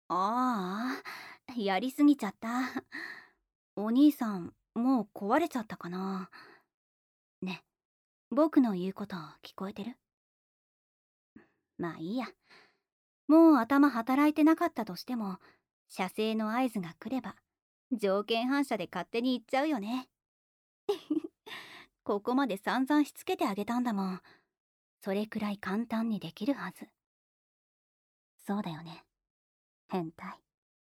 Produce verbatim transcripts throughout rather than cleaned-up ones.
ああ、やりすぎちゃった。お兄さん、もう壊れちゃったかな。ね、僕の言うこと聞こえてる？まあいいや。もう頭働いてなかったとしても、射精の合図が来れば、条件反射で勝手に行っちゃうよね。ここまで散々しつけてあげたんだもん。それくらい簡単にできるはず。そうだよね、変態。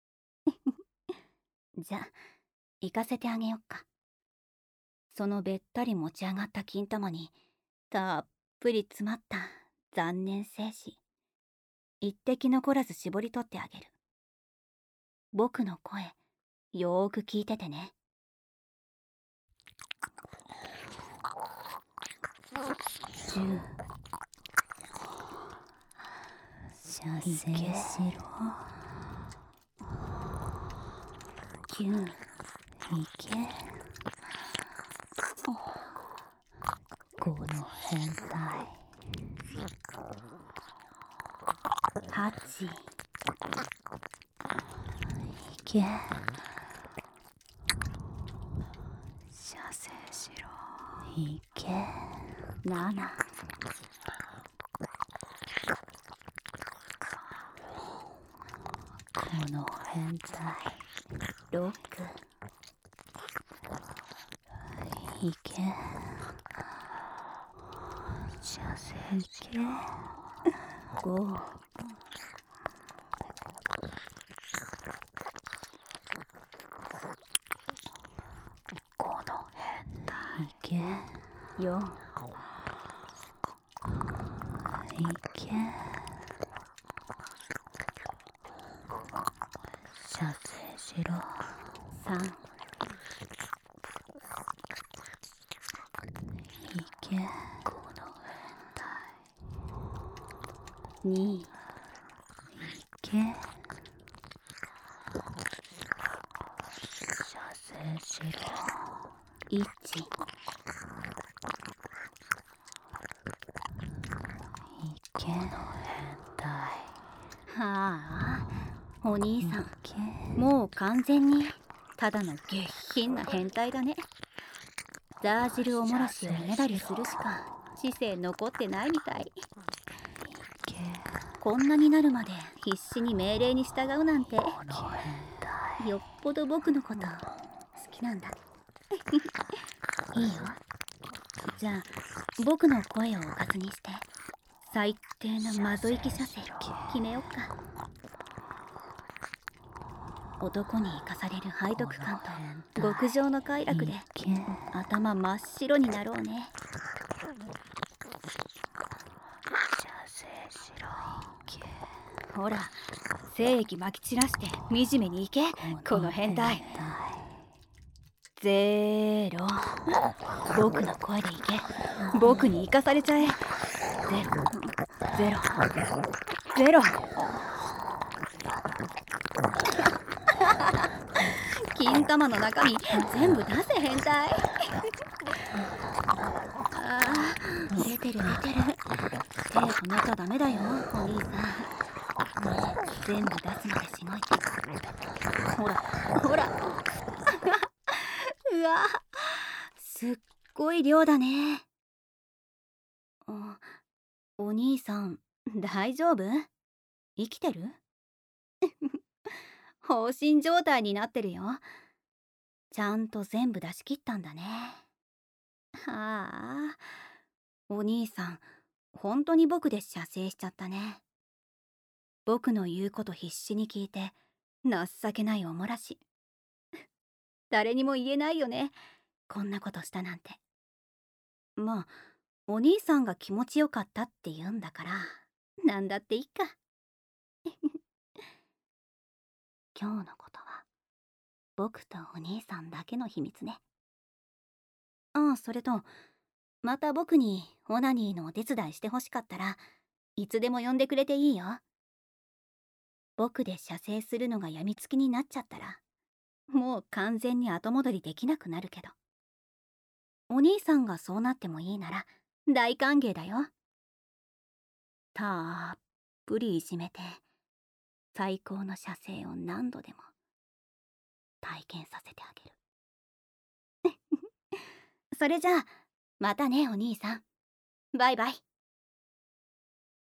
じゃあ、行かせてあげよっか。そのべったり持ち上がった金玉に、たっぷり詰まった残念精子。一滴残らず絞り取ってあげる。僕の声、よーく聞いててね。じゅう。射精しろ。きゅう。いけ。この変態。はち。いけ。射精しろ。いけ。なな。この変態。ろく。いけ。射精しろ。ご。この変態。いけ。よん。いけ。射精しろ。さん。いけ。この変態。に。いけ。射精しろ。いち。いけ。この変態。はあ、お兄さん、もう完全にただの下品な変態だね。ザージルおもらしをねだりするしか知性残ってないみたい。こんなになるまで必死に命令に従うなんて、よっぽど僕のこと好きなんだ。いいよ。じゃあ僕の声をおかずにして最低なマゾイキ射精決めよっか。男に生かされる背徳感と極上の快楽で頭真っ白になろうね。ほら、精液まき散らして惨めにいけ、この変態。ゼロ。僕の声でいけ。僕に生かされちゃえ。ゼロゼロゼロ。金玉の中身全部出せ、変態。あー、出てる出てる。手止めちゃダメだよ、お兄さん。全部出すまでしごいて。ほらほら。うわ、すっごい量だね。お、お兄さん大丈夫？生きてる？放心状態になってるよ。ちゃんと全部出し切ったんだね。はあ、お兄さん本当に僕で射精しちゃったね。僕の言うこと必死に聞いて情けないおもらし。誰にも言えないよね、こんなことしたなんて。まあお兄さんが気持ちよかったって言うんだからなんだっていいか。今日のことは僕とお兄さんだけの秘密ね。ああ、それとまた僕にオナニーのお手伝いしてほしかったらいつでも呼んでくれていいよ。僕で射精するのがやみつきになっちゃったらもう完全に後戻りできなくなるけど、お兄さんがそうなってもいいなら大歓迎だよ。たっぷりいじめて最高の射精を何度でも体験させてあげる。それじゃあまたねお兄さん。バイバイ。